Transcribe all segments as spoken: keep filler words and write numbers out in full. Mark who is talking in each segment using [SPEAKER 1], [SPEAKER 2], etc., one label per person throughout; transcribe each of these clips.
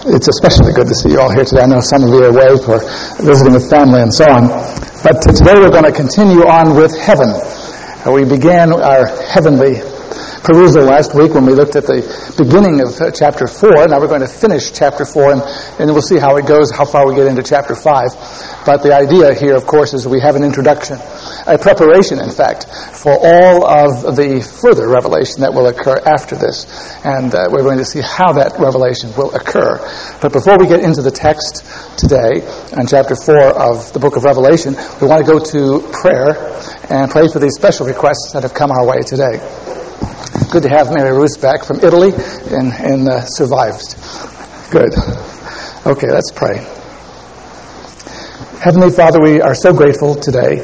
[SPEAKER 1] It's especially good to see you all here today. I know some of you are away for visiting with family and so on. But today we're going to continue on with heaven. We began our heavenly perusal last week when we looked at the beginning of chapter four. Now we're going to finish chapter four, and, and we'll see how it goes, how far we get into chapter five. But the idea here, of course, is we have an introduction, a preparation, in fact, for all of the further revelation that will occur after this. And uh, we're going to see how that revelation will occur. But before we get into the text today, in chapter four of the book of Revelation, we want to go to prayer and pray for these special requests that have come our way today. Good to have Mary Ruth back from Italy and, and uh, survived. Good. Okay, let's pray. Heavenly Father, we are so grateful today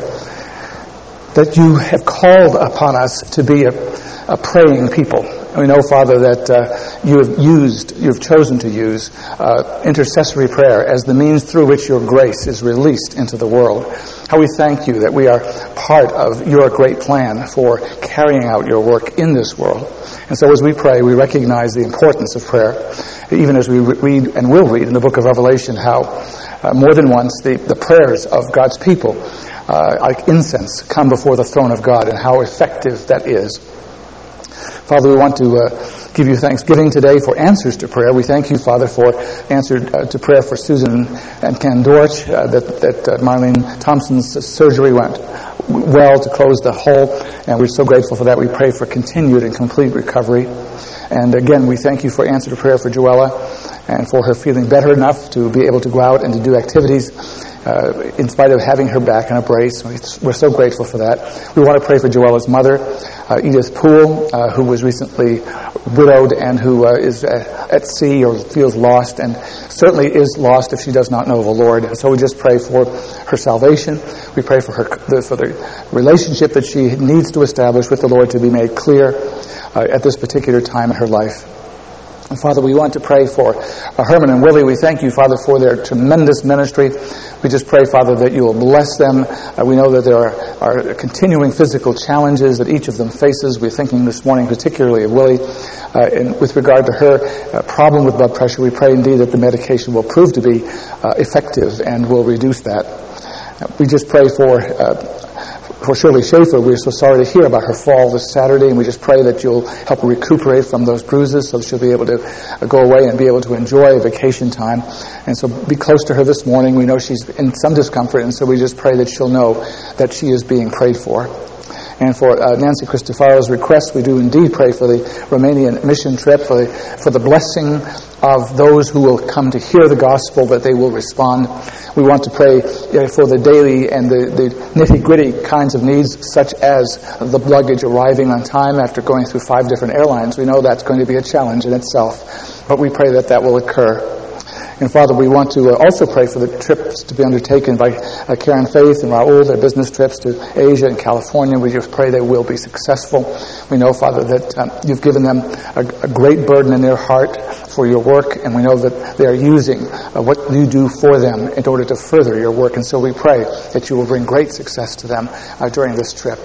[SPEAKER 1] that you have called upon us to be a, a praying people. And we know, Father, that uh, you have used, you have chosen to use uh, intercessory prayer as the means through which your grace is released into the world. How we thank you that we are part of your great plan for carrying out your work in this world. And so as we pray, we recognize the importance of prayer, even as we read and will read in the book of Revelation how uh, more than once the, the prayers of God's people, uh, like incense, come before the throne of God, and how effective that is. Father, we want to uh, give you thanksgiving today for answers to prayer. We thank you, Father, for answer uh, to prayer for Susan and Ken Dorch, uh, that, that uh, Marlene Thompson's surgery went well to close the hole, and we're so grateful for that. We pray for continued and complete recovery. And again, we thank you for answer to prayer for Joella and for her feeling better enough to be able to go out and to do activities uh, in spite of having her back in a brace. We're so grateful for that. We want to pray for Joella's mother, uh, Edith Poole, uh, who was recently widowed and who uh, is uh, at sea or feels lost, and certainly is lost if she does not know the Lord. So we just pray for her salvation. We pray for her for the relationship that she needs to establish with the Lord to be made clear uh, at this particular time in her life. And Father, we want to pray for uh, Herman and Willie. We thank you, Father, for their tremendous ministry. We just pray, Father, that you will bless them. Uh, we know that there are, are continuing physical challenges that each of them faces. We're thinking this morning particularly of Willie. Uh, and with regard to her uh, problem with blood pressure, we pray indeed that the medication will prove to be uh, effective and will reduce that. Uh, we just pray for uh, For Shirley Schaefer. We're so sorry to hear about her fall this Saturday, and we just pray that you'll help her recuperate from those bruises so that she'll be able to go away and be able to enjoy vacation time. And so be close to her this morning. We know she's in some discomfort, and so we just pray that she'll know that she is being prayed for. And for uh, Nancy Cristofaro's request, we do indeed pray for the Romanian mission trip, for the, for the blessing of those who will come to hear the gospel, that they will respond. We want to pray uh, for the daily and the, the nitty-gritty kinds of needs, such as the luggage arriving on time after going through five different airlines. We know that's going to be a challenge in itself, but we pray that that will occur. And Father, we want to uh, also pray for the trips to be undertaken by uh, Karen Faith and Raul, their business trips to Asia and California. We just pray they will be successful. We know, Father, that um, you've given them a, a great burden in their heart for your work, and we know that they are using uh, what you do for them in order to further your work. And so we pray that you will bring great success to them uh, during this trip.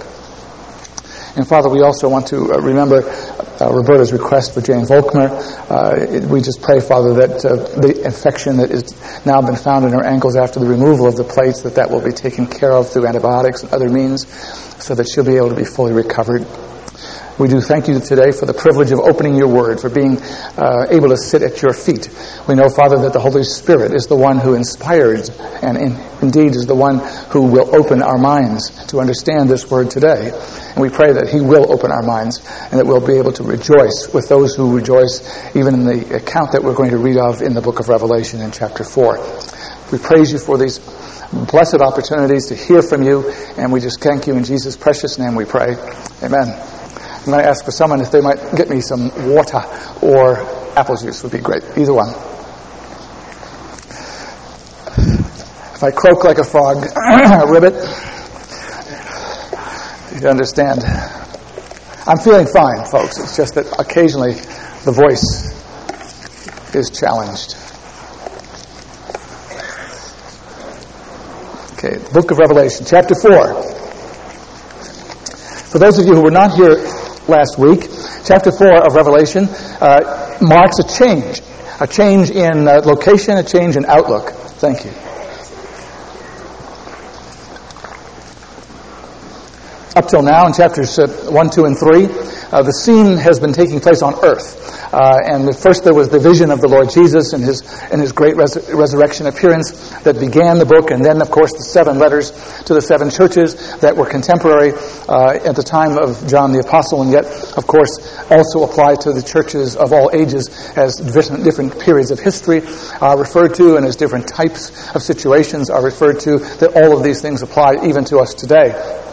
[SPEAKER 1] And Father, we also want to uh, remember uh, Roberta's request for Jane Volkmer. Uh, it, we just pray, Father, that uh, the infection that has now been found in her ankles after the removal of the plates, that that will be taken care of through antibiotics and other means so that she'll be able to be fully recovered. We do thank you today for the privilege of opening your word, for being uh, able to sit at your feet. We know, Father, that the Holy Spirit is the one who inspires and in, indeed is the one who will open our minds to understand this word today. And we pray that he will open our minds and that we'll be able to rejoice with those who rejoice even in the account that we're going to read of in the book of Revelation in chapter four. We praise you for these blessed opportunities to hear from you, and we just thank you in Jesus' precious name we pray. Amen. I'm going to ask for someone if they might get me some water or apple juice would be great. Either one. If I croak like a frog, ribbit, you understand. I'm feeling fine, folks. It's just that occasionally the voice is challenged. Okay, the book of Revelation, chapter four. For those of you who were not here last week, chapter four of Revelation uh, marks a change. A change in uh, location, a change in outlook. Thank you. Up till now, in chapters uh, one, two, and three, uh, the scene has been taking place on earth. Uh, and first there was the vision of the Lord Jesus and his and his great res- resurrection appearance that began the book, and then, of course, the seven letters to the seven churches that were contemporary uh, at the time of John the Apostle, and yet, of course, also apply to the churches of all ages as different, different periods of history are referred to, and as different types of situations are referred to, that all of these things apply even to us today.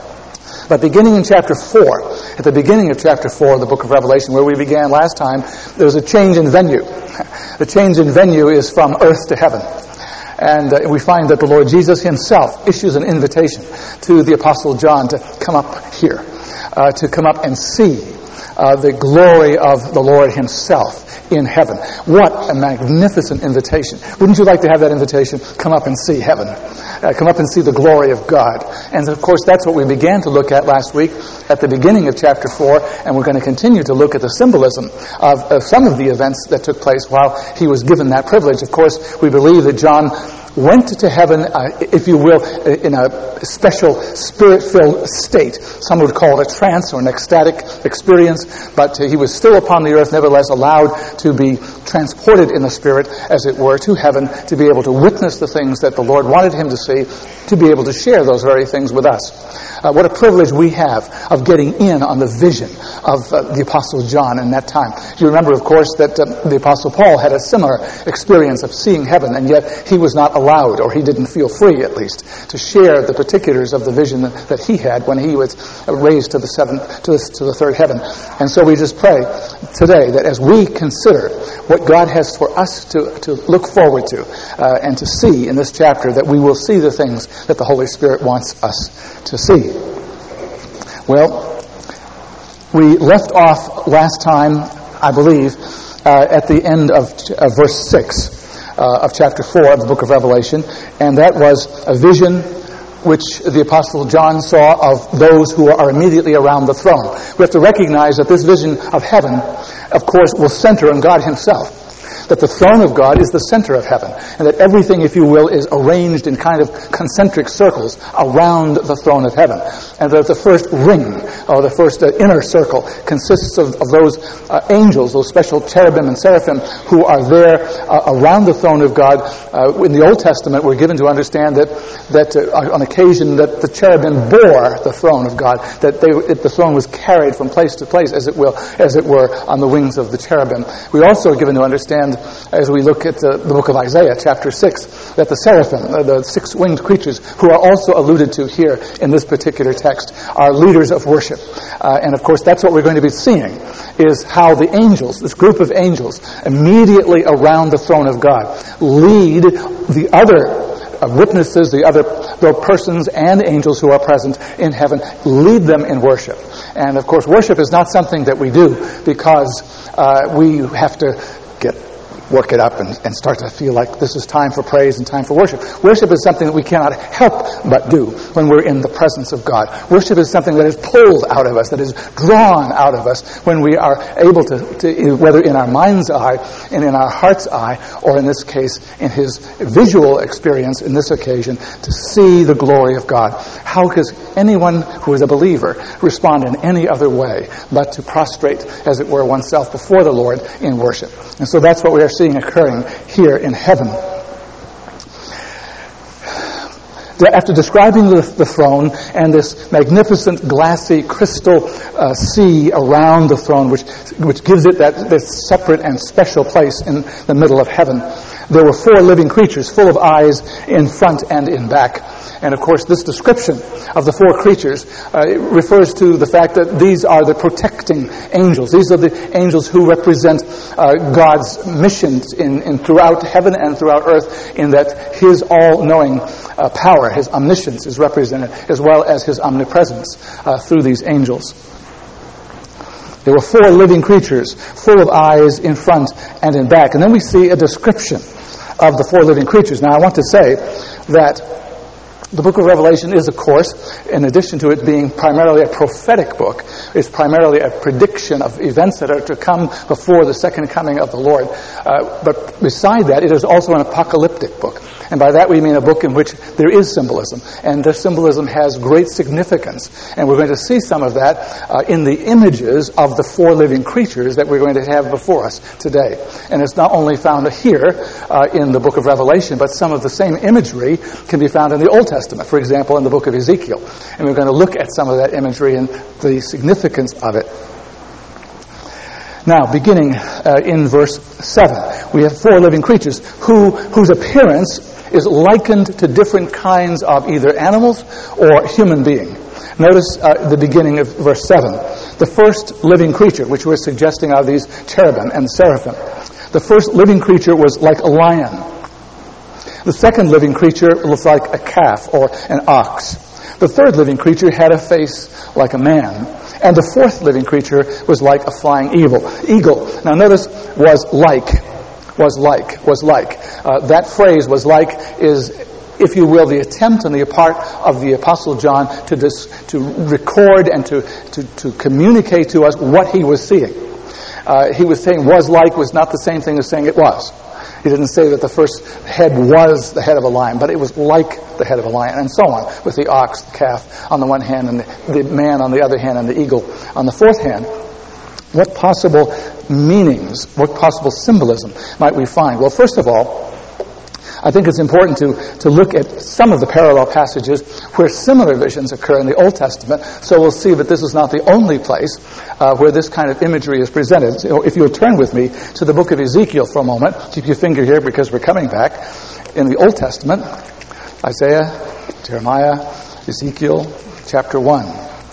[SPEAKER 1] But beginning in chapter four, at the beginning of chapter four of the book of Revelation, where we began last time, there's a change in venue. The change in venue is from earth to heaven. And uh, we find that the Lord Jesus himself issues an invitation to the Apostle John to come up here, uh, to come up and see uh, the glory of the Lord himself in heaven. What a magnificent invitation. Wouldn't you like to have that invitation? Come up and see heaven. Uh, come up and see the glory of God. And of course, that's what we began to look at last week at the beginning of chapter four, and we're going to continue to look at the symbolism of, of some of the events that took place while he was given that privilege. Of course, we believe that John went to heaven, uh, if you will, in a special spirit-filled state. Some would call it a trance or an ecstatic experience, but uh, he was still upon the earth, nevertheless allowed to be transported in the Spirit, as it were, to heaven, to be able to witness the things that the Lord wanted him to see, to be able to share those very things with us. Uh, what a privilege we have of getting in on the vision of uh, the Apostle John in that time. You remember, of course, that uh, the Apostle Paul had a similar experience of seeing heaven, and yet he was not allowed, or he didn't feel free, at least, to share the particulars of the vision that, that he had when he was raised to the seventh, to the, to the third heaven. And so we just pray today that as we consider what God has for us to, to look forward to uh, and to see in this chapter, that we will see the things that the Holy Spirit wants us to see. Well, we left off last time, I believe, uh, at the end of uh, verse six uh, of chapter four of the book of Revelation, and that was a vision which the Apostle John saw of those who are immediately around the throne. We have to recognize that this vision of heaven, of course, will center on God himself. That the throne of God is the center of heaven, and that everything, if you will, is arranged in kind of concentric circles around the throne of heaven. And that the first ring, or the first uh, inner circle, consists of, of those uh, angels, those special cherubim and seraphim who are there uh, around the throne of God. Uh, in the Old Testament, we're given to understand that that uh, on occasion that the cherubim bore the throne of God, that they, it, the throne was carried from place to place, as it will, as it were, on the wings of the cherubim. We also are given to understand, as we look at the, the book of Isaiah, chapter six, that the seraphim, uh, the six-winged creatures, who are also alluded to here in this particular text, are leaders of worship. Uh, and of course, that's what we're going to be seeing, is how the angels, this group of angels, immediately around the throne of God, lead the other uh, witnesses, the other the persons and angels who are present in heaven, lead them in worship. And of course, worship is not something that we do because uh, we have to get work it up and, and start to feel like this is time for praise and time for worship. Worship is something that we cannot help but do when we're in the presence of God. Worship is something that is pulled out of us, that is drawn out of us when we are able to, to whether in our mind's eye and in our heart's eye, or in this case, in his visual experience in this occasion, to see the glory of God. How does anyone who is a believer respond in any other way but to prostrate, as it were, oneself before the Lord in worship? And so that's what we are seeing occurring here in heaven. After describing the, the throne and this magnificent glassy crystal uh, sea around the throne, which which gives it that this separate and special place in the middle of heaven, there were four living creatures full of eyes in front and in back. And of course, this description of the four creatures uh, refers to the fact that these are the protecting angels. These are the angels who represent uh, God's missions in, in throughout heaven and throughout earth, in that his all-knowing uh, power, his omniscience is represented, as well as his omnipresence uh, through these angels. There were four living creatures, full of eyes in front and in back. And then we see a description of the four living creatures. Now, I want to say that the book of Revelation is, of course, in addition to it being primarily a prophetic book, is primarily a prediction of events that are to come before the second coming of the Lord. Uh, but beside that, it is also an apocalyptic book. And by that we mean a book in which there is symbolism. And the symbolism has great significance. And we're going to see some of that uh, in the images of the four living creatures that we're going to have before us today. And it's not only found here uh, in the book of Revelation, but some of the same imagery can be found in the Old Testament. For example, in the book of Ezekiel. And we're going to look at some of that imagery and the significance of it. Now, beginning uh, in verse seven, we have four living creatures who whose appearance is likened to different kinds of either animals or human being. Notice uh, the beginning of verse seven. The first living creature, which we're suggesting are these cherubim and seraphim. The first living creature was like a lion. The second living creature looked like a calf or an ox. The third living creature had a face like a man. And the fourth living creature was like a flying eagle. Eagle. Now notice, was like, was like, was like. Uh, that phrase, was like, is, if you will, the attempt on the part of the Apostle John to dis, to record and to, to, to communicate to us what he was seeing. Uh, he was saying was like was not the same thing as saying it was. He didn't say that the first head was the head of a lion, but it was like the head of a lion, and so on, with the ox, the calf on the one hand, and the, the man on the other hand, and the eagle on the fourth hand. What possible meanings, what possible symbolism might we find? Well, first of all, I think it's important to, to look at some of the parallel passages where similar visions occur in the Old Testament, so we'll see that this is not the only place uh, where this kind of imagery is presented. So if you'll turn with me to the book of Ezekiel for a moment, keep your finger here because we're coming back. In the Old Testament, Isaiah, Jeremiah, Ezekiel, chapter one.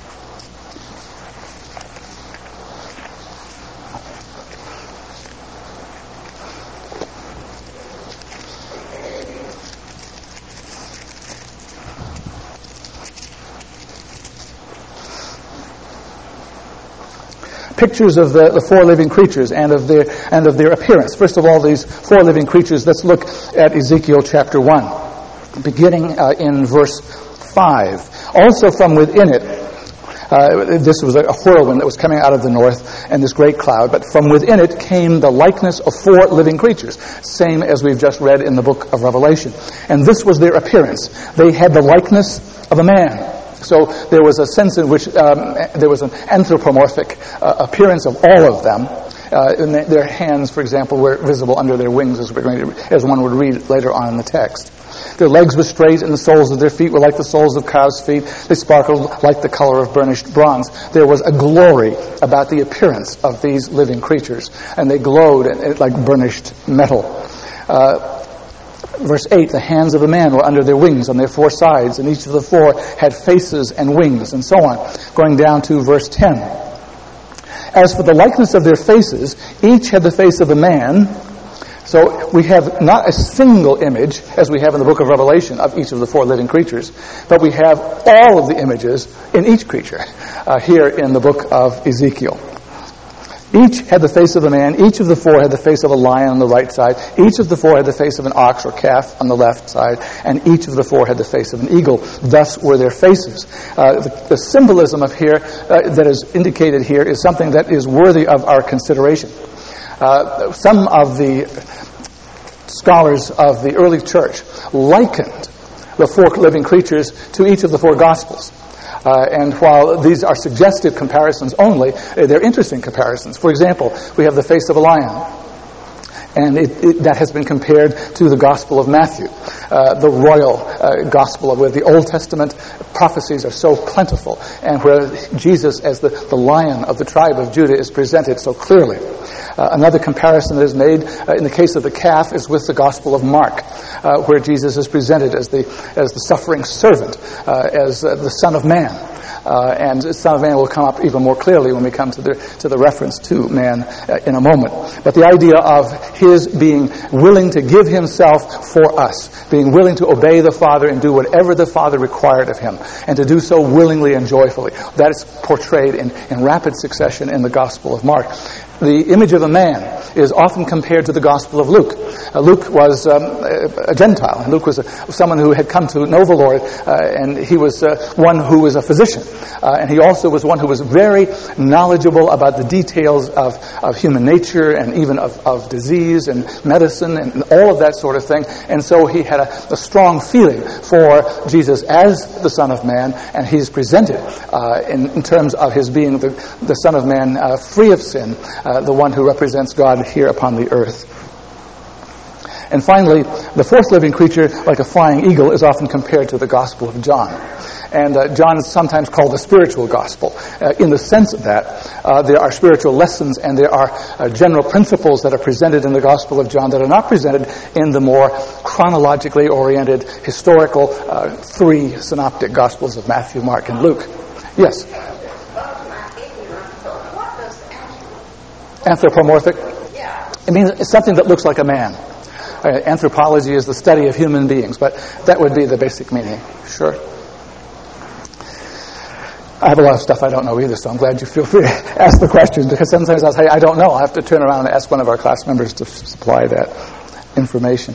[SPEAKER 1] Pictures of the, the four living creatures and of their and of their appearance. First of all, these four living creatures, let's look at Ezekiel chapter one, beginning uh, in verse five. Also from within it, uh, this was a whirlwind that was coming out of the north, and this great cloud, but from within it came the likeness of four living creatures, same as we've just read in the book of Revelation. And this was their appearance. They had the likeness of a man. So there was a sense in which um, there was an anthropomorphic uh, appearance of all of them. Uh, and their hands, for example, were visible under their wings, as we're going to, as one would read later on in the text. Their legs were straight, and the soles of their feet were like the soles of calves' feet. They sparkled like the color of burnished bronze. There was a glory about the appearance of these living creatures, and they glowed like burnished metal. Uh, Verse eight, the hands of a man were under their wings on their four sides, and each of the four had faces and wings, and so on. Going down to verse ten. As for the likeness of their faces, each had the face of a man. So we have not a single image, as we have in the book of Revelation, of each of the four living creatures, but we have all of the images in each creature uh, here in the book of Ezekiel. Each had the face of a man. Each of the four had the face of a lion on the right side. Each of the four had the face of an ox or calf on the left side. And each of the four had the face of an eagle. Thus were their faces. Uh, the, the symbolism of here uh, that is indicated here is something that is worthy of our consideration. Uh, some of the scholars of the early church likened the four living creatures to each of the four Gospels. Uh, and while these are suggestive comparisons only, uh, they're interesting comparisons. For example, we have the face of a lion, and it, it, that has been compared to the Gospel of Matthew, uh, the royal uh, Gospel, where the Old Testament prophecies are so plentiful, and where Jesus, as the, the lion of the tribe of Judah, is presented so clearly. Uh, another comparison that is made uh, in the case of the calf is with the Gospel of Mark, uh, where Jesus is presented as the as the suffering servant, uh, as uh, the Son of Man. Uh, and the Son of Man will come up even more clearly when we come to the to the reference to man uh, in a moment. But the idea of his being willing to give himself for us, being willing to obey the Father and do whatever the Father required of him, and to do so willingly and joyfully, that is portrayed in, in rapid succession in the Gospel of Mark. The image of a man is often compared to the Gospel of Luke. Uh, Luke was um, a, a Gentile. Luke was a, someone who had come to know the Lord, uh, and he was uh, one who was a physician. Uh, and he also was one who was very knowledgeable about the details of, of human nature and even of, of disease and medicine and all of that sort of thing. And so he had a, a strong feeling for Jesus as the Son of Man, and he's presented uh, in, in terms of his being the, the Son of Man uh, free of sin, uh, the one who represents God here upon the earth. And finally, the fourth living creature, like a flying eagle, is often compared to the Gospel of John. And uh, John is sometimes called the spiritual gospel, uh, in the sense that uh, there are spiritual lessons and there are uh, general principles that are presented in the Gospel of John that are not presented in the more chronologically oriented, historical uh, three synoptic Gospels of Matthew, Mark, and Luke. Yes? Anthropomorphic? It means it's something that looks like a man. Uh, anthropology is the study of human beings, but that would be the basic meaning. Sure. I have a lot of stuff I don't know either, so I'm glad you feel free to ask the questions, because sometimes I'll say, I don't know. I'll have to turn around and ask one of our class members to supply that information.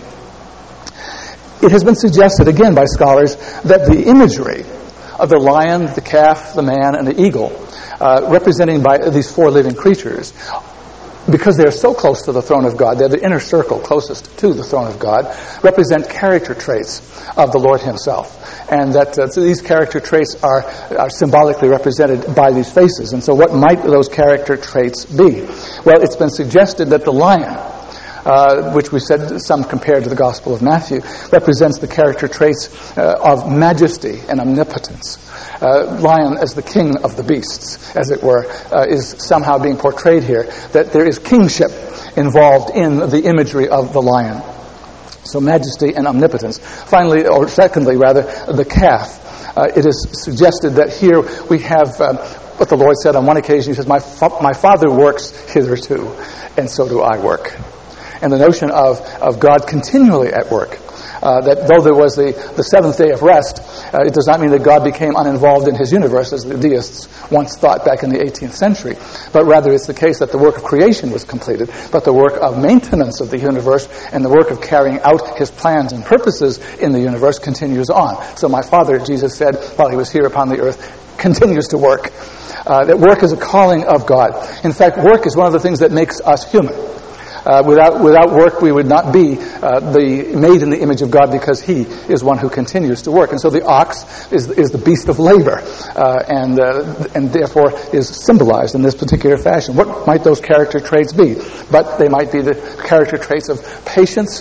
[SPEAKER 1] It has been suggested, again, by scholars, that the imagery of the lion, the calf, the man, and the eagle, uh, representing by these four living creatures, because they're so close to the throne of God, they're the inner circle closest to the throne of God, represent character traits of the Lord himself. And that uh, so these character traits are, are symbolically represented by these faces. And so what might those character traits be? Well, it's been suggested that the lion, uh, which we said some compared to the Gospel of Matthew, represents the character traits uh, of majesty and omnipotence. Uh, lion as the king of the beasts, as it were, uh, is somehow being portrayed here, that there is kingship involved in the imagery of the lion. So majesty and omnipotence. Finally, or secondly, rather, the calf. Uh, it is suggested that here we have uh, what the Lord said on one occasion. He says, my, fa- my Father works hitherto, and so do I work. And the notion of, of God continually at work. Uh, that though there was the, the seventh day of rest, uh, it does not mean that God became uninvolved in his universe, as the deists once thought back in the eighteenth century. But rather it's the case that the work of creation was completed, but the work of maintenance of the universe and the work of carrying out his plans and purposes in the universe continues on. So my Father, Jesus said, while he was here upon the earth, continues to work. Uh, that work is a calling of God. In fact, work is one of the things that makes us human. Uh, without without work, we would not be uh, the made in the image of God, because he is one who continues to work. And so the ox is is the beast of labor, uh, and uh, and therefore is symbolized in this particular fashion. What might those character traits be? But they might be the character traits of patience,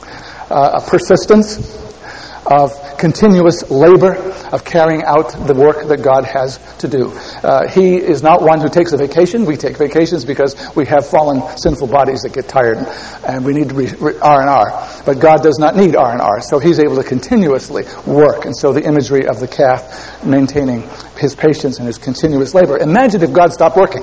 [SPEAKER 1] uh, of persistence, of continuous labor, of carrying out the work that God has to do. Uh, he is not one who takes a vacation. We take vacations because we have fallen, sinful bodies that get tired, and we need R and R. But God does not need R and R, so he's able to continuously work. And so the imagery of the calf maintaining his patience and his continuous labor. Imagine if God stopped working.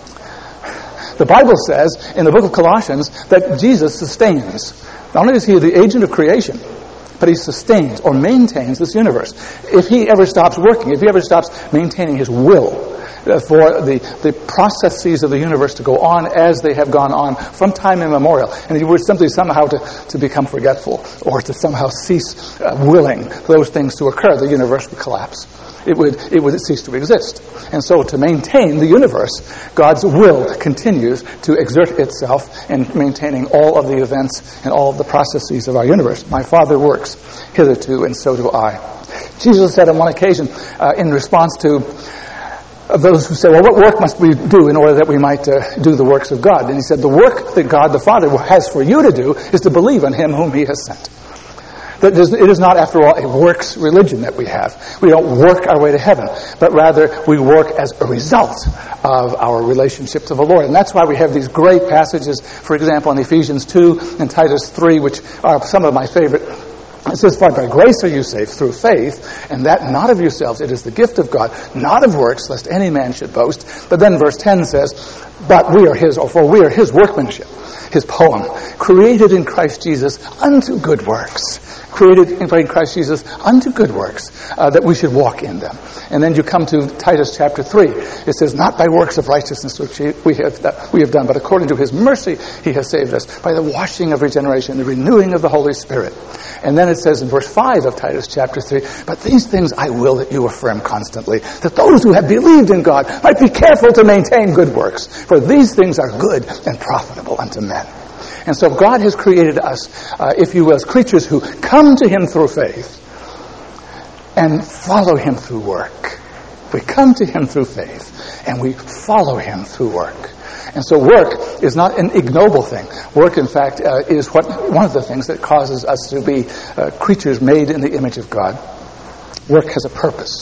[SPEAKER 1] The Bible says in the book of Colossians that Jesus sustains. Not only is he the agent of creation, but he sustains or maintains this universe. If he ever stops working, if he ever stops maintaining his will uh, for the, the processes of the universe to go on as they have gone on from time immemorial, and he were simply somehow to, to become forgetful or to somehow cease uh, willing those things to occur, the universe would collapse. It would, it would cease to exist. And so to maintain the universe, God's will continues to exert itself in maintaining all of the events and all of the processes of our universe. My Father works hitherto, and so do I. Jesus said on one occasion, uh, in response to those who say, well, what work must we do in order that we might uh, do the works of God? And he said, the work that God the Father has for you to do is to believe in him whom he has sent. That it is not, after all, a works religion that we have. We don't work our way to heaven, but rather we work as a result of our relationship to the Lord. And that's why we have these great passages, for example, in Ephesians two and Titus three, which are some of my favorite. It says, for by grace are you saved through faith, and that not of yourselves, it is the gift of God, not of works, lest any man should boast. But then verse ten says, but we are his, or for we are his workmanship, his poem, created in Christ Jesus unto good works. Created in Christ Jesus unto good works, uh, that we should walk in them. And then you come to Titus chapter three. It says, not by works of righteousness which we have, that we have done, but according to his mercy he has saved us, by the washing of regeneration, the renewing of the Holy Spirit. And then it says in verse five of Titus chapter three, but these things I will that you affirm constantly, that those who have believed in God might be careful to maintain good works, for these things are good and profitable unto men. And so God has created us, uh, if you will, as creatures who come to him through faith and follow him through work. We come to him through faith and we follow him through work. And so work is not an ignoble thing. Work, in fact, uh, is what one of the things that causes us to be uh, creatures made in the image of God. Work has a purpose.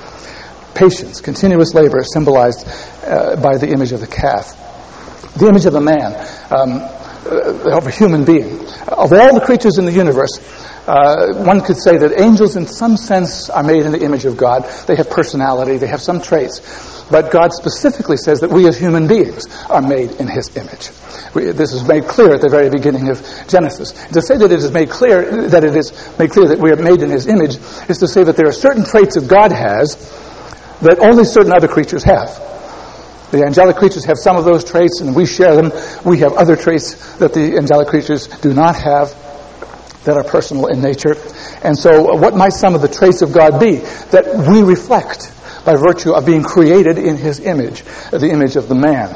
[SPEAKER 1] Patience, continuous labor, is symbolized uh, by the image of the calf. The image of the man, um, of a human being. Of all the creatures in the universe, uh, one could say that angels in some sense are made in the image of God. They have personality, they have some traits. But God specifically says that we as human beings are made in his image. We, this is made clear at the very beginning of Genesis. To say that it is made clear, that it is made clear that we are made in his image, is to say that there are certain traits that God has that only certain other creatures have. The angelic creatures have some of those traits, and we share them. We have other traits that the angelic creatures do not have, that are personal in nature. And so what might some of the traits of God be that we reflect by virtue of being created in his image, the image of the man?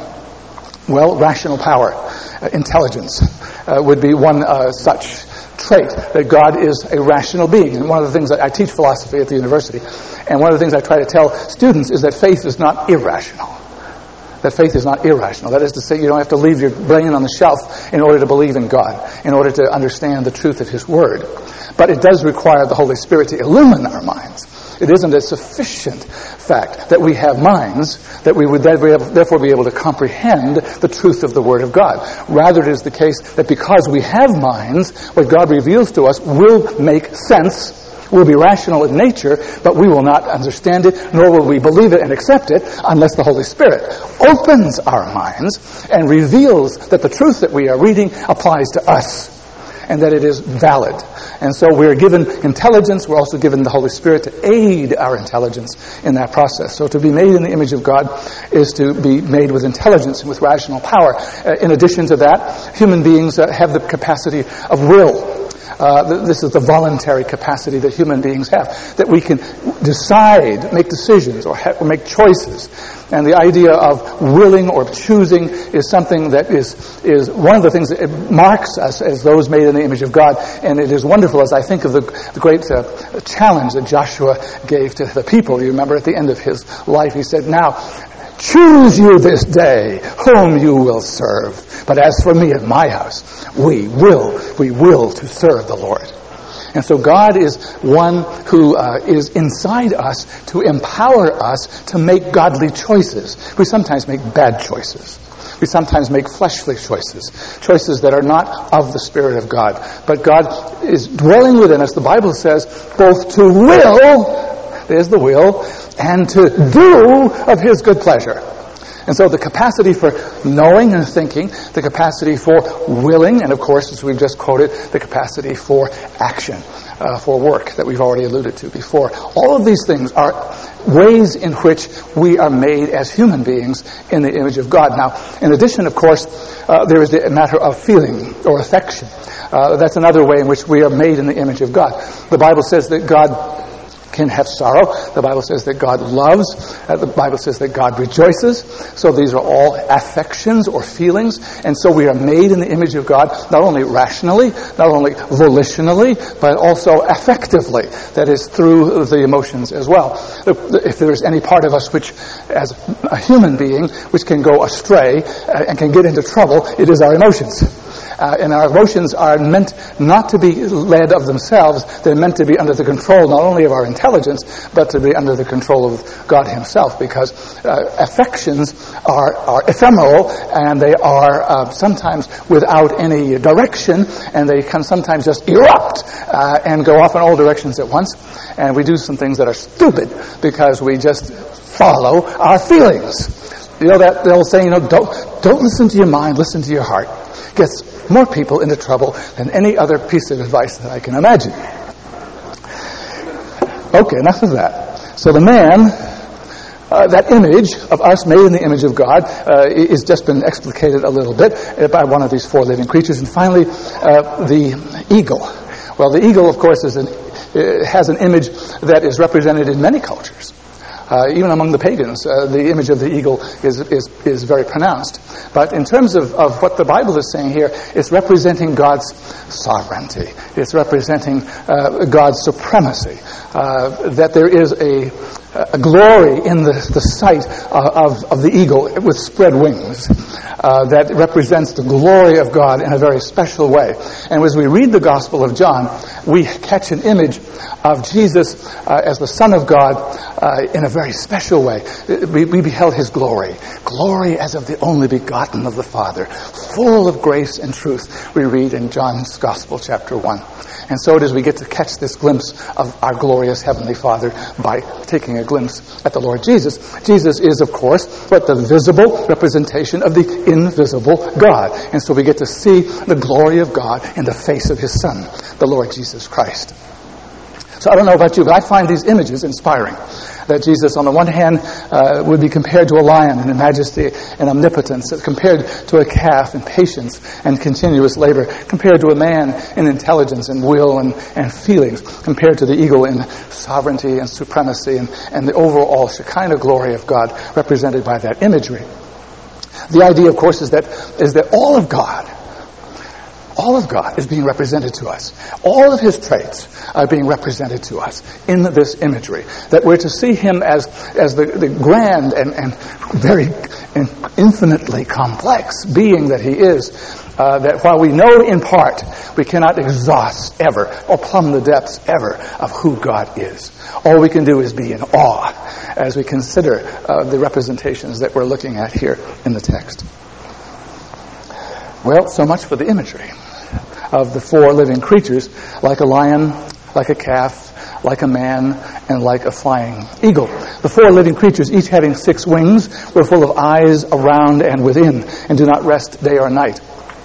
[SPEAKER 1] Well, rational power, uh, intelligence uh, would be one uh, such trait, that God is a rational being. And one of the things that I teach philosophy at the university, and one of the things I try to tell students is that faith is not irrational. That faith is not irrational. That is to say, you don't have to leave your brain on the shelf in order to believe in God, in order to understand the truth of his word. But it does require the Holy Spirit to illumine our minds. It isn't a sufficient fact that we have minds that we would therefore be able to comprehend the truth of the Word of God. Rather, it is the case that because we have minds, what God reveals to us will make sense. We'll be rational in nature, but we will not understand it, nor will we believe it and accept it unless the Holy Spirit opens our minds and reveals that the truth that we are reading applies to us and that it is valid. And so we're given intelligence. We're also given the Holy Spirit to aid our intelligence in that process. So to be made in the image of God is to be made with intelligence and with rational power. Uh, in addition to that, human beings uh, have the capacity of will. Uh, this is the voluntary capacity that human beings have, that we can decide, make decisions, or, ha- or make choices. And the idea of willing or choosing is something that is is one of the things that it marks us as those made in the image of God. And it is wonderful as I think of the, the great uh, challenge that Joshua gave to the people. You remember at the end of his life, he said, now, choose you this day whom you will serve. But as for me and my house, we will, we will to serve the Lord. And so God is one who uh, is inside us to empower us to make godly choices. We sometimes make bad choices. We sometimes make fleshly choices, choices that are not of the Spirit of God. But God is dwelling within us, the Bible says, both to will, there's the will, and to do of his good pleasure. And so the capacity for knowing and thinking, the capacity for willing, and of course, as we've just quoted, the capacity for action, uh, for work that we've already alluded to before. All of these things are ways in which we are made as human beings in the image of God. Now, in addition, of course, uh, there is the matter of feeling or affection. Uh, that's another way in which we are made in the image of God. The Bible says that God can have sorrow. The Bible says that God loves. Uh, the Bible says that God rejoices. So these are all affections or feelings. And so we are made in the image of God, not only rationally, not only volitionally, but also affectively. That is through the emotions as well. If there is any part of us which, as a human being, which can go astray uh, and can get into trouble, it is our emotions. Uh, and our emotions are meant not to be led of themselves. They're meant to be under the control not only of our intelligence, but to be under the control of God himself, because uh, affections are, are ephemeral, and they are uh, sometimes without any direction, and they can sometimes just erupt uh, and go off in all directions at once. And we do some things that are stupid because we just follow our feelings. You know that the old saying, you know, don't, don't listen to your mind, listen to your heart. gets more people into trouble than any other piece of advice that I can imagine. Okay, enough of that. So the man, uh, that image of us made in the image of God, uh, is just been explicated a little bit by one of these four living creatures. And finally, uh, the eagle. Well, the eagle, of course, is an, uh, has an image that is represented in many cultures. Uh, even among the pagans, uh, the image of the eagle is, is, is very pronounced. But in terms of, of what the Bible is saying here, it's representing God's sovereignty. It's representing uh, God's supremacy. Uh, that there is a, a glory in the, the sight of, of the eagle with spread wings. Uh, that represents the glory of God in a very special way. And as we read the Gospel of John, we catch an image of Jesus uh, as the Son of God uh, in a very special way. We, we beheld His glory. Glory as of the only begotten of the Father, full of grace and truth, we read in John's Gospel, chapter one. And so it is we get to catch this glimpse of our glorious Heavenly Father by taking a glimpse at the Lord Jesus. Jesus is, of course, what the visible representation of the invisible God. And so we get to see the glory of God in the face of His Son, the Lord Jesus Christ. So I don't know about you, but I find these images inspiring. That Jesus, on the one hand, uh, would be compared to a lion in majesty and omnipotence, compared to a calf in patience and continuous labor, compared to a man in intelligence and will and, and feelings, compared to the eagle in sovereignty and supremacy and, and the overall Shekinah glory of God represented by that imagery. The idea, of course, is that is that all of God, all of God is being represented to us. All of His traits are being represented to us in this imagery. That we're to see Him as as the, the grand and, and very infinitely complex being that He is. Uh, that while we know in part, we cannot exhaust ever or plumb the depths ever of who God is. All we can do is be in awe as we consider uh, the representations that we're looking at here in the text. Well, so much for the imagery of the four living creatures, like a lion, like a calf, like a man, and like a flying eagle. The four living creatures, each having six wings, were full of eyes around and within, and do not rest day or night.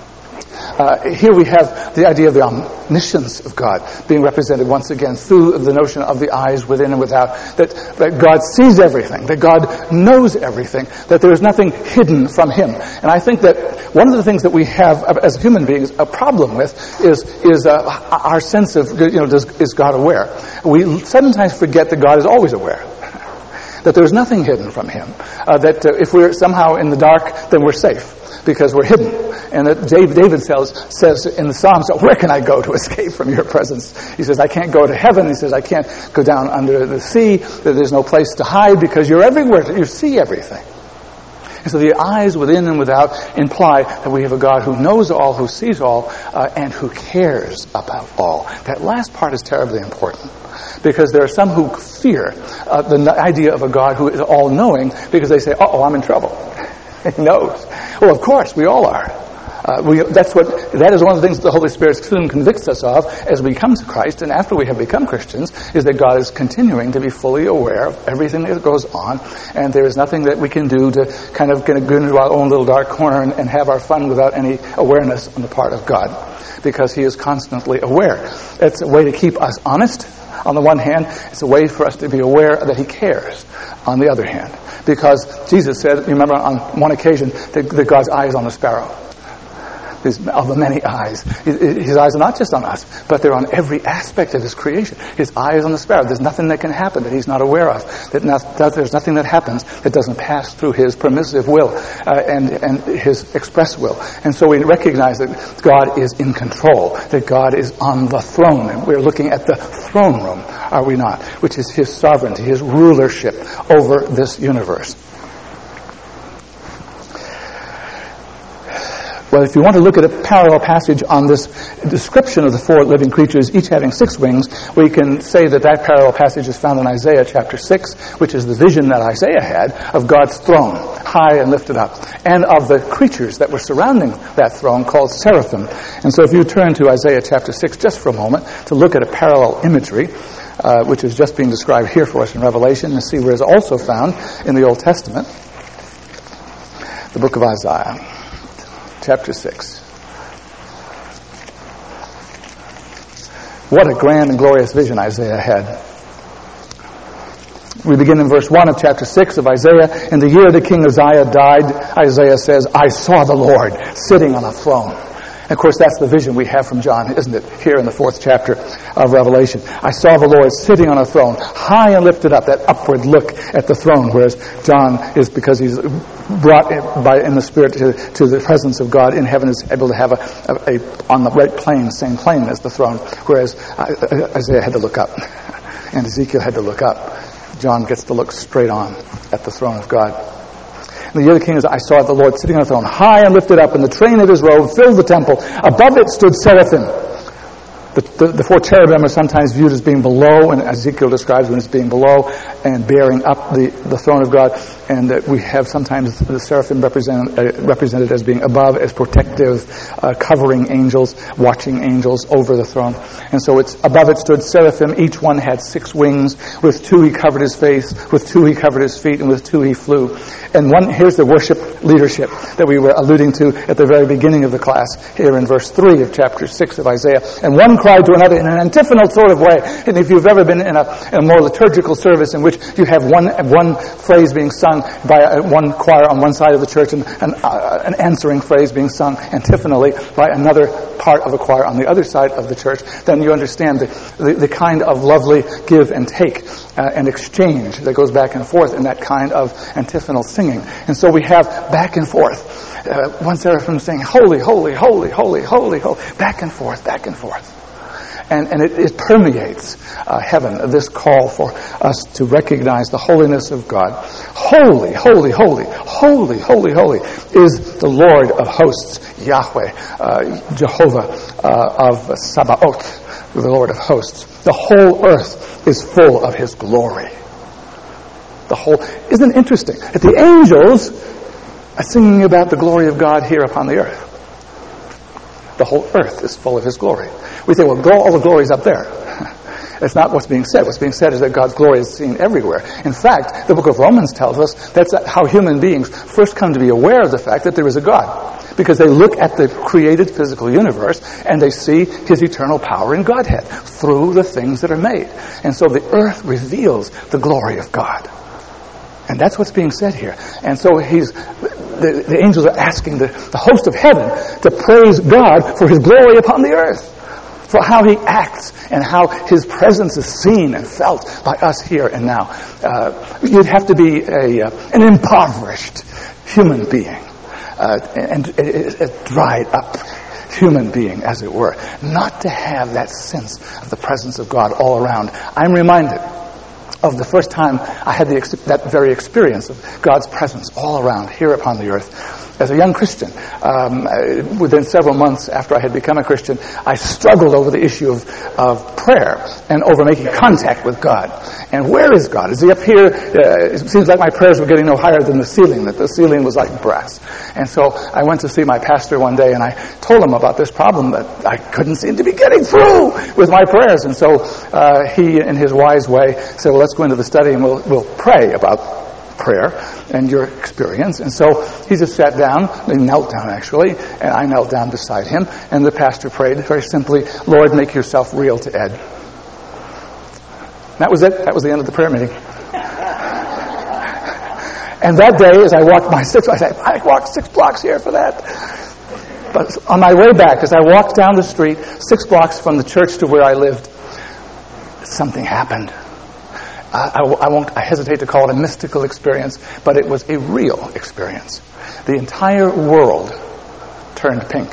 [SPEAKER 1] Uh, here we have the idea of the omniscience of God being represented once again through the notion of the eyes within and without, that, that God sees everything, that God knows everything, that there is nothing hidden from Him. And I think that one of the things that we have as human beings a problem with is is uh, our sense of, you know, does, is God aware? We sometimes forget that God is always aware. That there's nothing hidden from Him. Uh, that uh, if we're somehow in the dark, then we're safe because we're hidden. And that David says, says in the Psalms, where can I go to escape from your presence? He says, I can't go to heaven. He says, I can't go down under the sea. That there's no place to hide because you're everywhere. You see everything. And so the eyes within and without imply that we have a God who knows all, who sees all, uh, and who cares about all. That last part is terribly important. Because there are some who fear uh, the idea of a God who is all-knowing because they say, uh-oh, I'm in trouble. He knows. Well, of course, we all are. Uh, we, that's what, that is one of the things that the Holy Spirit soon convicts us of as we come to Christ and after we have become Christians, is that God is continuing to be fully aware of everything that goes on, and there is nothing that we can do to kind of get into our own little dark corner and, and have our fun without any awareness on the part of God, because He is constantly aware. It's a way to keep us honest. On the one hand, it's a way for us to be aware that He cares. On the other hand, because Jesus said, remember on one occasion, that, that God's eye is on the sparrow. His, of the many eyes. His, his eyes are not just on us, but they're on every aspect of His creation. His eye is on the sparrow. There's nothing that can happen that He's not aware of. That, not, that there's nothing that happens that doesn't pass through His permissive will uh, and, and His express will. And so we recognize that God is in control, that God is on the throne. And we're looking at the throne room, are we not? Which is His sovereignty, His rulership over this universe. Well, if you want to look at a parallel passage on this description of the four living creatures, each having six wings, we can say that that parallel passage is found in Isaiah chapter six, which is the vision that Isaiah had of God's throne, high and lifted up, and of the creatures that were surrounding that throne called seraphim. And so if you turn to Isaiah chapter six just for a moment to look at a parallel imagery, uh, which is just being described here for us in Revelation, and see where it's also found in the Old Testament, the book of Isaiah. Chapter six. What a grand and glorious vision Isaiah had. We begin in verse one of chapter six of Isaiah. In the year the king Uzziah died, Isaiah says, I saw the Lord sitting on a throne. And of course, that's the vision we have from John, isn't it? Here in the fourth chapter of Revelation. I saw the Lord sitting on a throne, high and lifted up, that upward look at the throne, whereas John is, because he's brought by in the Spirit to, to the presence of God in heaven, is able to have a, a, a on the right plane, same plane as the throne, whereas Isaiah had to look up, and Ezekiel had to look up. John gets to look straight on at the throne of God. In the year of the king, I saw the Lord sitting on a throne, high and lifted up, and the train of his robe filled the temple. Above it stood seraphim. The, the, the four cherubim are sometimes viewed as being below, and Ezekiel describes them as being below and bearing up the, the throne of God. And uh, we have sometimes the seraphim represent, uh, represented as being above, as protective, uh, covering angels, watching angels over the throne. And so it's above it stood seraphim. Each one had six wings. With two he covered his face, with two he covered his feet, and with two he flew. And one, here's the worship leadership that we were alluding to at the very beginning of the class, here in verse three of chapter six of Isaiah. And one cried to another in an antiphonal sort of way. And if you've ever been in a, in a more liturgical service in which you have one one phrase being sung by a, one choir on one side of the church and an, uh, an answering phrase being sung antiphonally by another part of a choir on the other side of the church, then you understand the, the, the kind of lovely give and take uh, and exchange that goes back and forth in that kind of antiphonal singing. And so we have back and forth. Uh, one seraphim saying, holy, holy, holy, holy, holy, holy, back and forth, back and forth. And, and it, it permeates uh, heaven, this call for us to recognize the holiness of God. Holy, holy, holy, holy, holy, holy is the Lord of hosts, Yahweh, uh, Jehovah uh, of Sabaoth, the Lord of hosts. The whole earth is full of His glory. The whole, isn't it interesting that the angels are singing about the glory of God here upon the earth? The whole earth is full of His glory. We say, well, all the glory is up there. That's not what's being said. What's being said is that God's glory is seen everywhere. In fact, the book of Romans tells us that's how human beings first come to be aware of the fact that there is a God. Because they look at the created physical universe and they see His eternal power in Godhead through the things that are made. And so the earth reveals the glory of God. And that's what's being said here. And so he's, the, the angels are asking the, the host of heaven to praise God for His glory upon the earth, for how He acts and how His presence is seen and felt by us here and now. Uh, you'd have to be a, uh, an impoverished human being, uh, and a, a dried up human being, as it were, not to have that sense of the presence of God all around. I'm reminded of the first time I had the, that very experience of God's presence all around here upon the earth. As a young Christian, um, within several months after I had become a Christian, I struggled over the issue of, of prayer and over making contact with God. And where is God? Is He up here? Uh, it seems like my prayers were getting no higher than the ceiling, that the ceiling was like brass. And so I went to see my pastor one day and I told him about this problem that I couldn't seem to be getting through with my prayers. And so uh, he, in his wise way, said, well, let's go into the study and we'll, we'll pray about prayer and your experience. And so he just sat down, he knelt down actually, and I knelt down beside him, and the pastor prayed very simply, Lord, make yourself real to Ed. That was it. That was the end of the prayer meeting. And that day, as I walked my six, I said, I walked six blocks here for that. But on my way back, as I walked down the street, six blocks from the church to where I lived, something happened. I, I won't, I hesitate to call it a mystical experience, but it was a real experience. The entire world turned pink.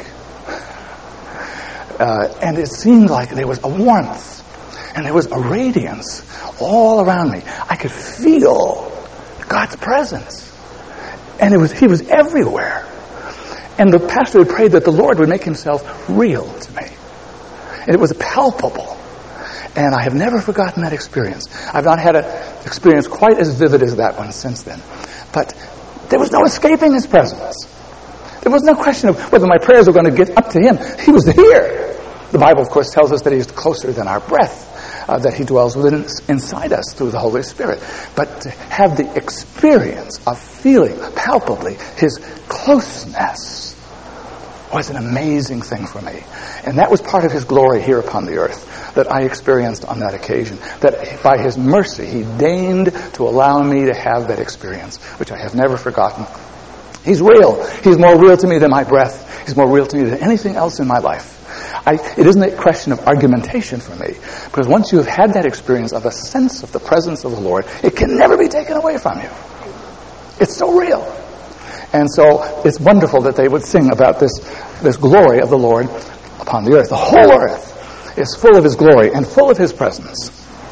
[SPEAKER 1] Uh, and it seemed like there was a warmth and there was a radiance all around me. I could feel God's presence. And it was He was everywhere. And the pastor had prayed that the Lord would make Himself real to me. And it was palpable. And I have never forgotten that experience. I've not had an experience quite as vivid as that one since then. But there was no escaping His presence. There was no question of whether my prayers were going to get up to Him. He was here. The Bible, of course, tells us that He's closer than our breath, uh, that He dwells within, inside us through the Holy Spirit. But to have the experience of feeling palpably His closeness, was an amazing thing for me. And that was part of his glory here upon the earth that I experienced on that occasion. That by his mercy, he deigned to allow me to have that experience, which I have never forgotten. He's real. He's more real to me than my breath. He's more real to me than anything else in my life. I, it isn't a question of argumentation for me, because once you have had that experience of a sense of the presence of the Lord, it can never be taken away from you. It's so real. And so it's wonderful that they would sing about this, this glory of the Lord upon the earth. The whole earth is full of his glory and full of his presence.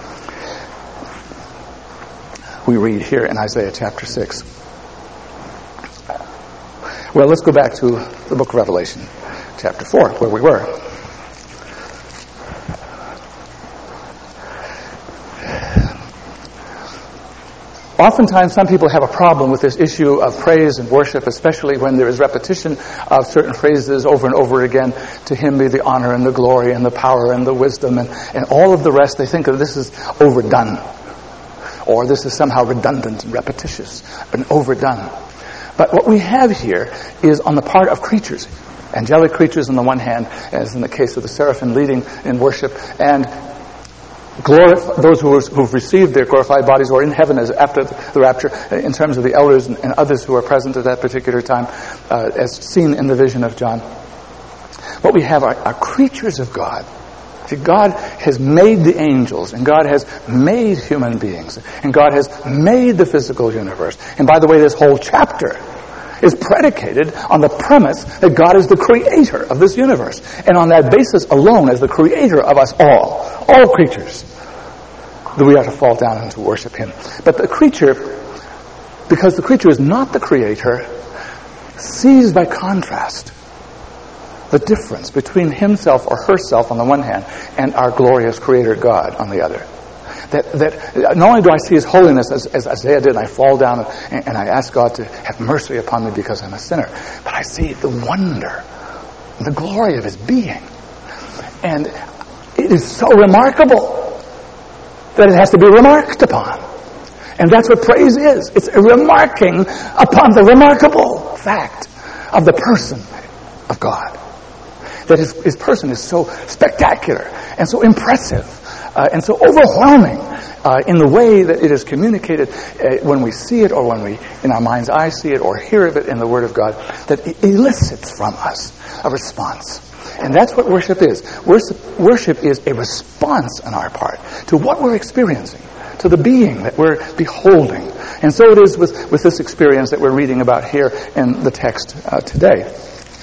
[SPEAKER 1] We read here in Isaiah chapter six. Well, let's go back to the book of Revelation, chapter four, where we were. Oftentimes, some people have a problem with this issue of praise and worship, especially when there is repetition of certain phrases over and over again. To him be the honor and the glory and the power and the wisdom and, and all of the rest. They think that this is overdone, or this is somehow redundant and repetitious and overdone. But what we have here is on the part of creatures, angelic creatures on the one hand, as in the case of the seraphim leading in worship, and glorif- those who have received their glorified bodies or in heaven as after the rapture, in terms of the elders and, and others who are present at that particular time, uh, as seen in the vision of John. What we have are, are creatures of God. See, God has made the angels, and God has made human beings, and God has made the physical universe. And by the way, this whole chapter is predicated on the premise that God is the creator of this universe. And on that basis alone, as the creator of us all, all creatures, that we are to fall down and to worship him. But the creature, because the creature is not the creator, sees by contrast the difference between himself or herself on the one hand and our glorious creator God on the other. That, that not only do I see his holiness as, as Isaiah did, and I fall down and, and I ask God to have mercy upon me because I'm a sinner, but I see the wonder, the glory of his being. And it is so remarkable that it has to be remarked upon. And that's what praise is. It's a remarking upon the remarkable fact of the person of God. That his, his person is so spectacular and so impressive uh, and so overwhelming uh, in the way that it is communicated uh, when we see it or when we, in our mind's eye, see it or hear of it in the Word of God, that it elicits from us a response. And that's what worship is. Worship, worship is a response on our part to what we're experiencing, to the being that we're beholding. And so it is with, with this experience that we're reading about here in the text uh, today.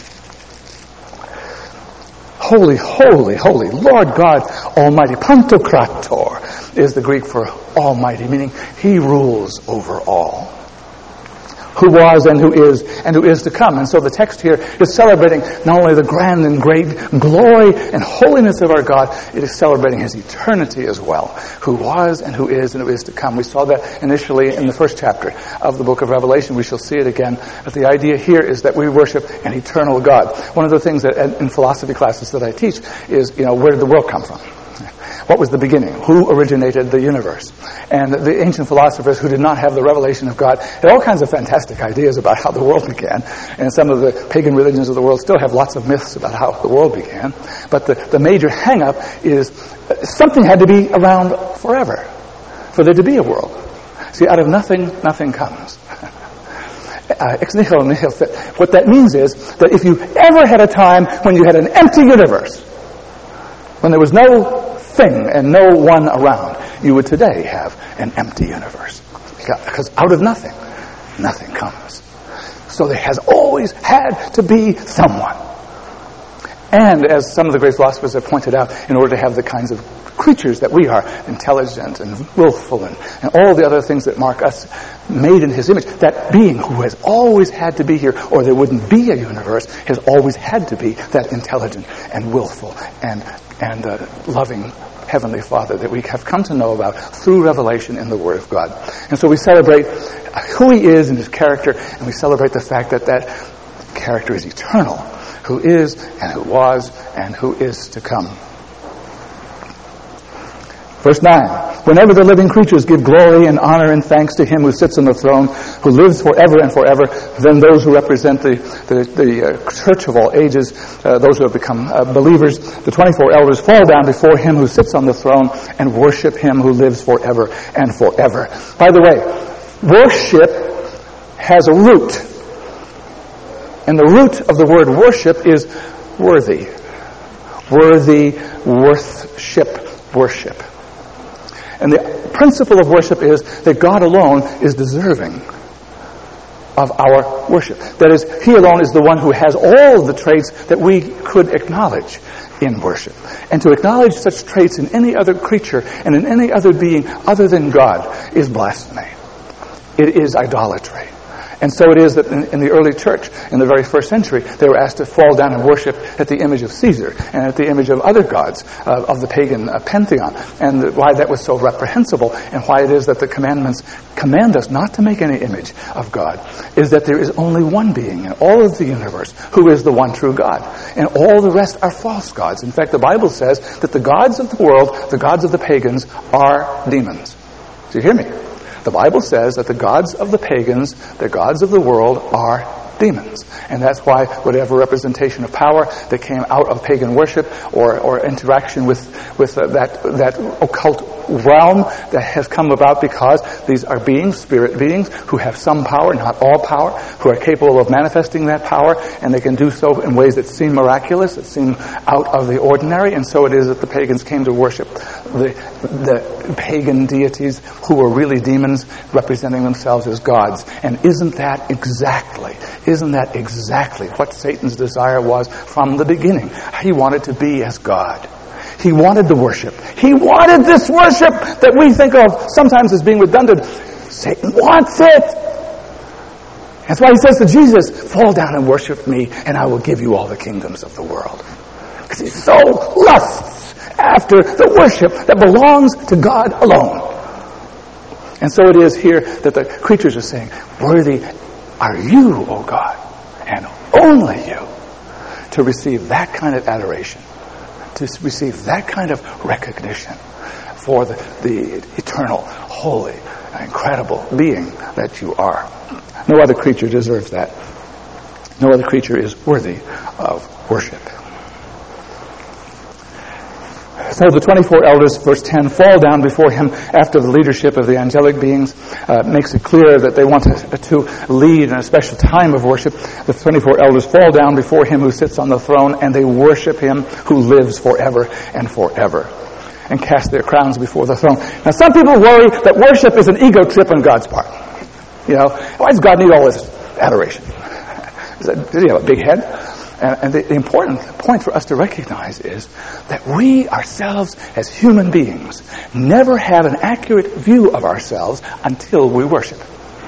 [SPEAKER 1] Holy, holy, holy, Lord God Almighty. Pantokrator is the Greek for Almighty, meaning he rules over all. Who was and who is and who is to come. And so the text here is celebrating not only the grand and great glory and holiness of our God, it is celebrating his eternity as well. Who was and who is and who is to come. We saw that initially in the first chapter of the book of Revelation. We shall see it again. But the idea here is that we worship an eternal God. One of the things that in philosophy classes that I teach is, you know, where did the world come from? What was the beginning? Who originated the universe? And the ancient philosophers who did not have the revelation of God had all kinds of fantastic ideas about how the world began. And some of the pagan religions of the world still have lots of myths about how the world began. But the, the major hang-up is something had to be around forever for there to be a world. See, out of nothing, nothing comes. Uh, ex nihilo nihil fit. What that means is that if you ever had a time when you had an empty universe, when there was no thing and no one around, you would today have an empty universe. Because out of nothing, nothing comes. So there has always had to be someone. And as some of the great philosophers have pointed out, in order to have the kinds of creatures that we are, intelligent and willful and, and all the other things that mark us, made in his image, that being who has always had to be here, or there wouldn't be a universe, has always had to be that intelligent and willful and and uh, loving Heavenly Father that we have come to know about through revelation in the Word of God. And so we celebrate who he is and his character, and we celebrate the fact that that character is eternal, who is and who was and who is to come. Verse nine. whenever the living creatures give glory and honor and thanks to him who sits on the throne, who lives forever and forever, then those who represent the, the, the uh, church of all ages, uh, those who have become uh, believers, the twenty-four elders fall down before him who sits on the throne and worship him who lives forever and forever. By the way, worship has a root. And the root of the word worship is worthy. Worthy, worth-ship, worship. And the principle of worship is that God alone is deserving of our worship. That is, he alone is the one who has all the traits that we could acknowledge in worship. And to acknowledge such traits in any other creature and in any other being other than God is blasphemy. It is idolatry. And so it is that in, in the early church, in the very first century, they were asked to fall down and worship at the image of Caesar and at the image of other gods uh, of the pagan uh, pantheon. And why that was so reprehensible and why it is that the commandments command us not to make any image of God is that there is only one being in all of the universe who is the one true God. And all the rest are false gods. In fact, the Bible says that the gods of the world, the gods of the pagans, are demons. Do you hear me? The Bible says that the gods of the pagans, the gods of the world, are demons. And that's why whatever representation of power that came out of pagan worship or, or interaction with, with uh, that, that occult realm that has come about because these are beings, spirit beings, who have some power, not all power, who are capable of manifesting that power, and they can do so in ways that seem miraculous, that seem out of the ordinary, and so it is that the pagans came to worship the, the pagan deities who were really demons representing themselves as gods. And isn't that exactly, isn't that exactly what Satan's desire was from the beginning? He wanted to be as God. He wanted the worship. He wanted this worship that we think of sometimes as being redundant. Satan wants it. That's why he says to Jesus, fall down and worship me, and I will give you all the kingdoms of the world. Because he so lusts after the worship that belongs to God alone. And so it is here that the creatures are saying, worthy are you, O God, and only you, to receive that kind of adoration, to receive that kind of recognition for the, the eternal, holy, incredible being that you are. No other creature deserves that. No other creature is worthy of worship. So the twenty-four elders, verse ten, fall down before him after the leadership of the angelic beings. Uh, makes it clear that they want to, to lead in a special time of worship. The twenty-four elders fall down before him who sits on the throne, and they worship him who lives forever and forever, and cast their crowns before the throne. Now, some people worry that worship is an ego trip on God's part. You know, why does God need all this adoration? Is that, does he have a big head? And the, the important point for us to recognize is that we ourselves as human beings never have an accurate view of ourselves until we worship.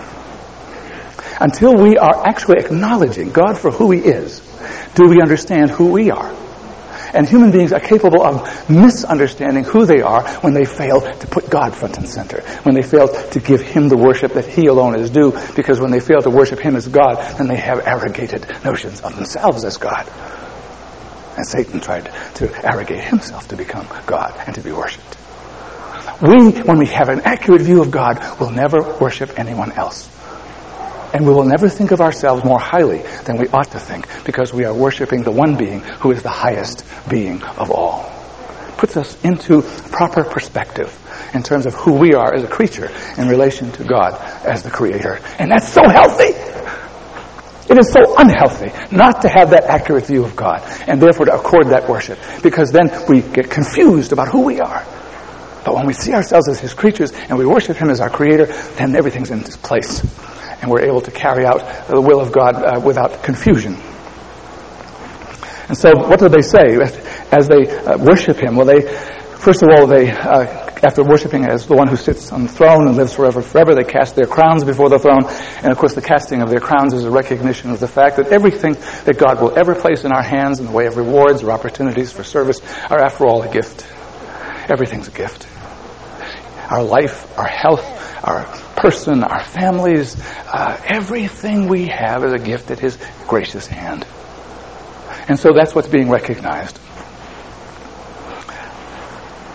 [SPEAKER 1] Until we are actually acknowledging God for who he is, do we understand who we are. And human beings are capable of misunderstanding who they are when they fail to put God front and center, when they fail to give him the worship that he alone is due, because when they fail to worship him as God, then they have arrogated notions of themselves as God. And Satan tried to arrogate himself to become God and to be worshipped. We, when we have an accurate view of God, will never worship anyone else. And we will never think of ourselves more highly than we ought to think, because we are worshiping the one being who is the highest being of all. Puts us into proper perspective in terms of who we are as a creature in relation to God as the Creator. And that's so healthy! It is so unhealthy not to have that accurate view of God, and therefore to accord that worship, because then we get confused about who we are. But when we see ourselves as his creatures and we worship him as our Creator, then everything's in its place. And we're able to carry out the will of God uh, without confusion. And so what do they say as they uh, worship him? Well, they, first of all, they, uh, after worshiping as the one who sits on the throne and lives forever forever, they cast their crowns before the throne. And of course, the casting of their crowns is a recognition of the fact that everything that God will ever place in our hands in the way of rewards or opportunities for service are, after all, a gift. Everything's a gift. Our life, our health, our person, our families, uh, everything we have is a gift at his gracious hand. And so that's what's being recognized.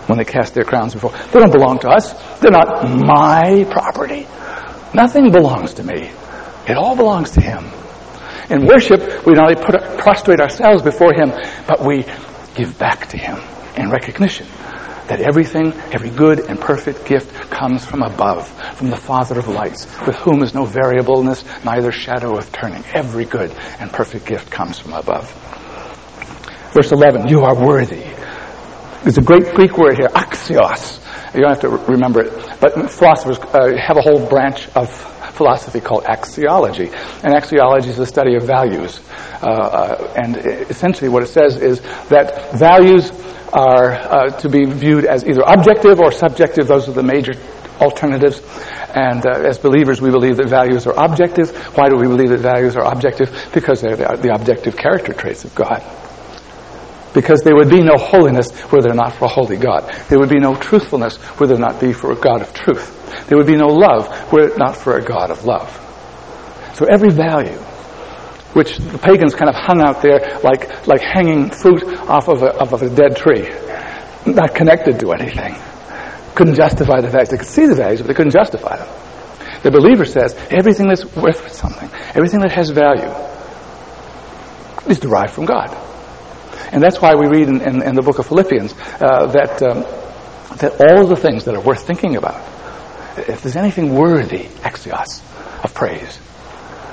[SPEAKER 1] when they cast their crowns before. They don't belong to us. They're not my property. Nothing belongs to me. It all belongs to him. In worship, we not only put, prostrate ourselves before him, but we give back to him in recognition that everything, every good and perfect gift comes from above, from the Father of lights, with whom is no variableness, neither shadow of turning. Every good and perfect gift comes from above. Verse eleven, you are worthy. There's a great Greek word here, axios. You don't have to remember it, but philosophers uh, have a whole branch of philosophy called axiology. And axiology is the study of values. Uh, uh, and essentially what it says is that values are uh, to be viewed as either objective or subjective. Those are the major alternatives. And uh, as believers, we believe that values are objective. Why do we believe that values are objective? Because they're the, the objective character traits of God. Because there would be no holiness were there not for a holy God. There would be no truthfulness were there not be for a God of truth. There would be no love were it not for a God of love. So every value, which the pagans kind of hung out there like like hanging fruit off of a, of a dead tree, not connected to anything, couldn't justify the values. They could see the values, but they couldn't justify them. The believer says everything that's worth something, everything that has value, is derived from God. And that's why we read in, in, in the book of Philippians uh, that um, that all of the things that are worth thinking about, if there's anything worthy, axios, of praise,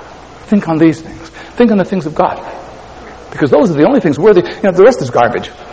[SPEAKER 1] think on these things. Think on the things of God. Because those are the only things worthy. You know, the rest is garbage.